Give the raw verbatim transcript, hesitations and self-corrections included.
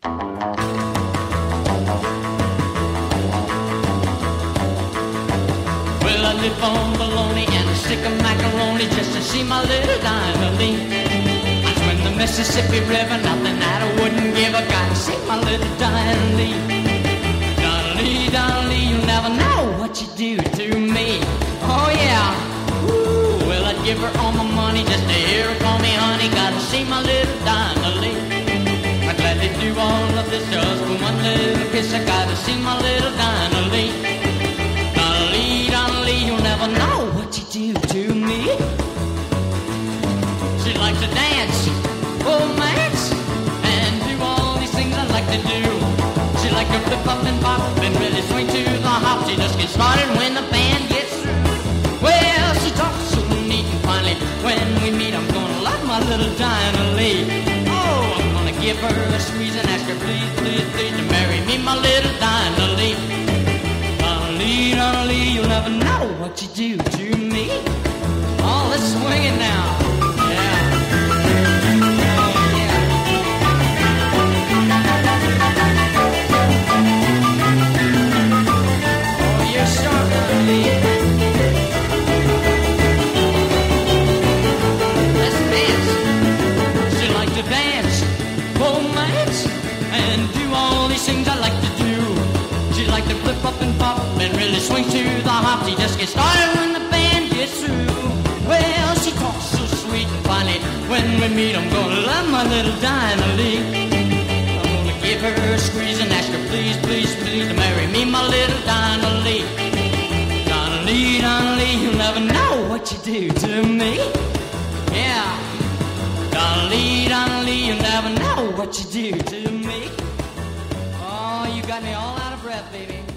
Well, I live on bologna and a stick of macaroni just to see my little Dinah-Lee. I swim the Mississippi River, nothing that I wouldn't give. I gotta see my little Dinah-Lee. Dinah-Lee, Dinah-Lee, you'll never know what you do to me. Oh yeah, ooh, well I'd give her all my money just to hear her call me honey. Gotta see my little Dinah-Lee. I'd gladly do all of this just for one little kiss. I gotta see my little Dinah-Lee. Dinah-Lee, Dinah-Lee, you'll never know what you do to me. She likes to dance, romance, and do all these things I like to do. She likes to flip up and pop and really swing to the hop. She just gets started when the band gets through. Well, she talks so neat and finally when we meet I'm gonna love my little Dinah-Lee. Oh, I'm gonna give her a squeeze and ask her please, please, please to marry me, my little Dinah-Lee. Dinah-Lee, Dinah-Lee, you'll never know what you do to me. Oh, let's swing it now. Yeah. Flip up and pop and really swing to the hop. She just gets started when the band gets through. Well, she talks so sweet and funny. When we meet, I'm gonna love my little Dinah-Lee. I'm gonna give her a squeeze and ask her please, please, please to marry me, my little Dinah-Lee. Dinah-Lee, Dinah-Lee, you'll never know what you do to me. Yeah. Dinah-Lee, Dinah-Lee, you'll never know what you do to me. Oh, you got me all out of breath, baby.